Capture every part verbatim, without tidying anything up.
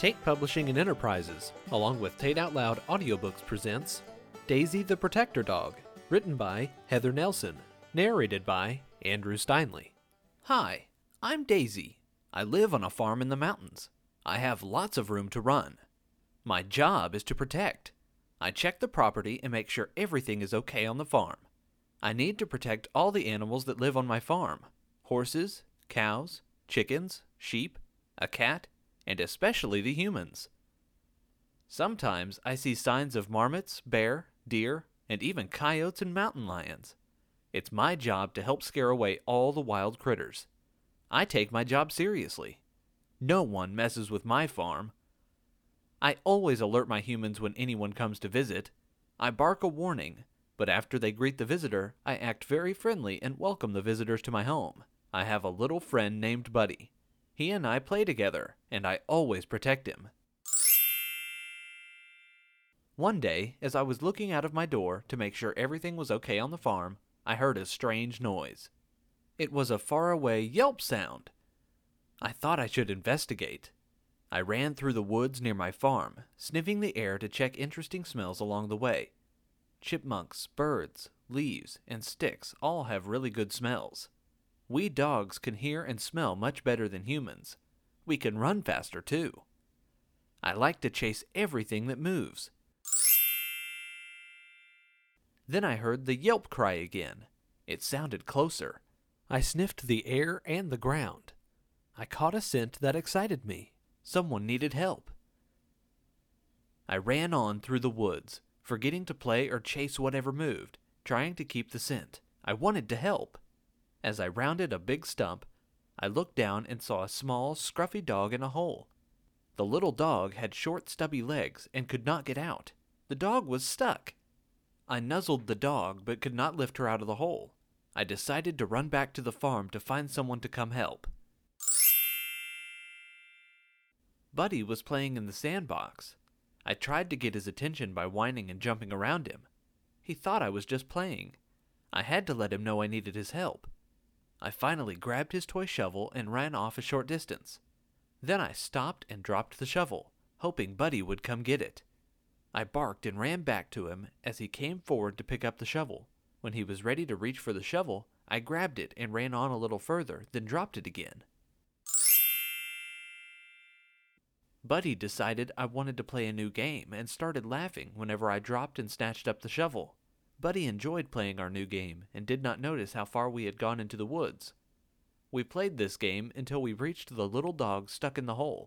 Tate Publishing and Enterprises, along with Tate Out Loud Audiobooks, presents Daisy the Protector Dog, written by Heather Nelson, narrated by Andrew Steinley. Hi, I'm Daisy. I live on a farm in the mountains. I have lots of room to run. My job is to protect. I check the property and make sure everything is okay on the farm. I need to protect all the animals that live on my farm: horses, cows, chickens, sheep, a cat, and especially the humans. Sometimes I see signs of marmots, bear, deer, and even coyotes and mountain lions. It's my job to help scare away all the wild critters. I take my job seriously. No one messes with my farm. I always alert my humans when anyone comes to visit. I bark a warning, but after they greet the visitor, I act very friendly and welcome the visitors to my home. I have a little friend named Buddy. He and I play together, and I always protect him. One day, as I was looking out of my door to make sure everything was okay on the farm, I heard a strange noise. It was a faraway yelp sound. I thought I should investigate. I ran through the woods near my farm, sniffing the air to check interesting smells along the way. Chipmunks, birds, leaves, and sticks all have really good smells. We dogs can hear and smell much better than humans. We can run faster too. I like to chase everything that moves. Then I heard the yelp cry again. It sounded closer. I sniffed the air and the ground. I caught a scent that excited me. Someone needed help. I ran on through the woods, forgetting to play or chase whatever moved, trying to keep the scent. I wanted to help. As I rounded a big stump, I looked down and saw a small, scruffy dog in a hole. The little dog had short, stubby legs and could not get out. The dog was stuck. I nuzzled the dog but could not lift her out of the hole. I decided to run back to the farm to find someone to come help. Buddy was playing in the sandbox. I tried to get his attention by whining and jumping around him. He thought I was just playing. I had to let him know I needed his help. I finally grabbed his toy shovel and ran off a short distance. Then I stopped and dropped the shovel, hoping Buddy would come get it. I barked and ran back to him as he came forward to pick up the shovel. When he was ready to reach for the shovel, I grabbed it and ran on a little further, then dropped it again. Buddy decided I wanted to play a new game and started laughing whenever I dropped and snatched up the shovel. Buddy enjoyed playing our new game and did not notice how far we had gone into the woods. We played this game until we reached the little dog stuck in the hole.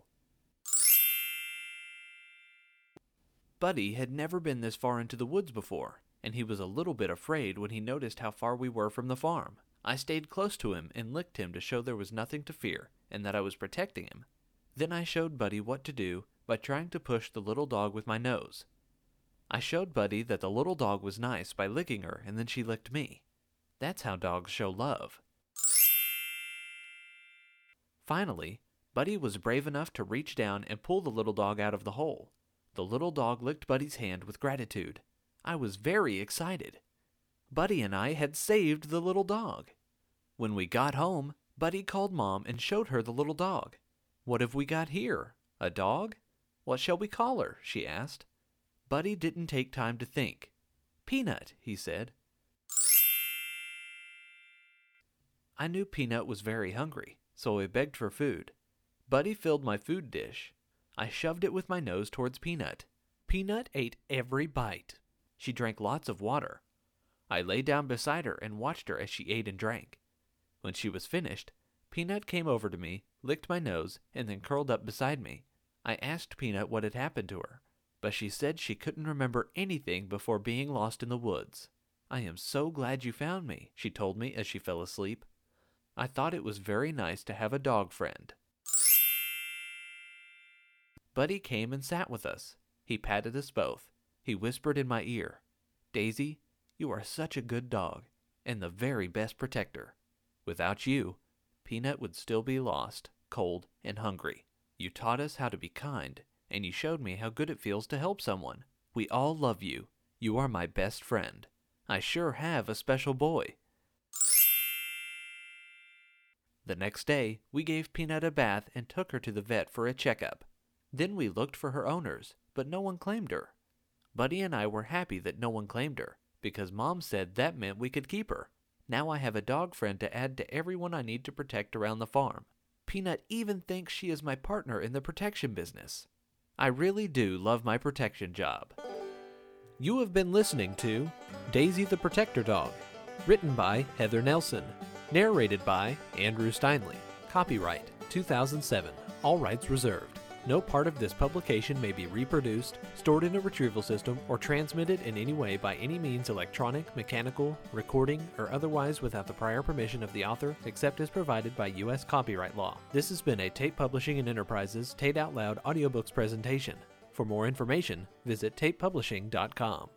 Buddy had never been this far into the woods before, and he was a little bit afraid when he noticed how far we were from the farm. I stayed close to him and licked him to show there was nothing to fear and that I was protecting him. Then I showed Buddy what to do by trying to push the little dog with my nose. I showed Buddy that the little dog was nice by licking her, and then she licked me. That's how dogs show love. Finally, Buddy was brave enough to reach down and pull the little dog out of the hole. The little dog licked Buddy's hand with gratitude. I was very excited. Buddy and I had saved the little dog. When we got home, Buddy called Mom and showed her the little dog. "What have we got here? A dog? What shall we call her?" she asked. Buddy didn't take time to think. "Peanut," he said. I knew Peanut was very hungry, so I begged for food. Buddy filled my food dish. I shoved it with my nose towards Peanut. Peanut ate every bite. She drank lots of water. I lay down beside her and watched her as she ate and drank. When she was finished, Peanut came over to me, licked my nose, and then curled up beside me. I asked Peanut what had happened to her, but she said she couldn't remember anything before being lost in the woods. "I am so glad you found me," she told me as she fell asleep. I thought it was very nice to have a dog friend. Buddy came and sat with us. He patted us both. He whispered in my ear, "Daisy, you are such a good dog, and the very best protector. Without you, Peanut would still be lost, cold, and hungry. You taught us how to be kind, and you showed me how good it feels to help someone. We all love you. You are my best friend. I sure have a special boy." The next day, we gave Peanut a bath and took her to the vet for a checkup. Then we looked for her owners, but no one claimed her. Buddy and I were happy that no one claimed her, because Mom said that meant we could keep her. Now I have a dog friend to add to everyone I need to protect around the farm. Peanut even thinks she is my partner in the protection business. I really do love my protection job. You have been listening to Daisy the Protector Dog, written by Heather Nelson, narrated by Andrew Steinley. Copyright two thousand seven, all rights reserved. No part of this publication may be reproduced, stored in a retrieval system, or transmitted in any way by any means electronic, mechanical, recording, or otherwise without the prior permission of the author, except as provided by U S copyright law. This has been a Tate Publishing and Enterprises Tate Out Loud audiobooks presentation. For more information, visit tate publishing dot com.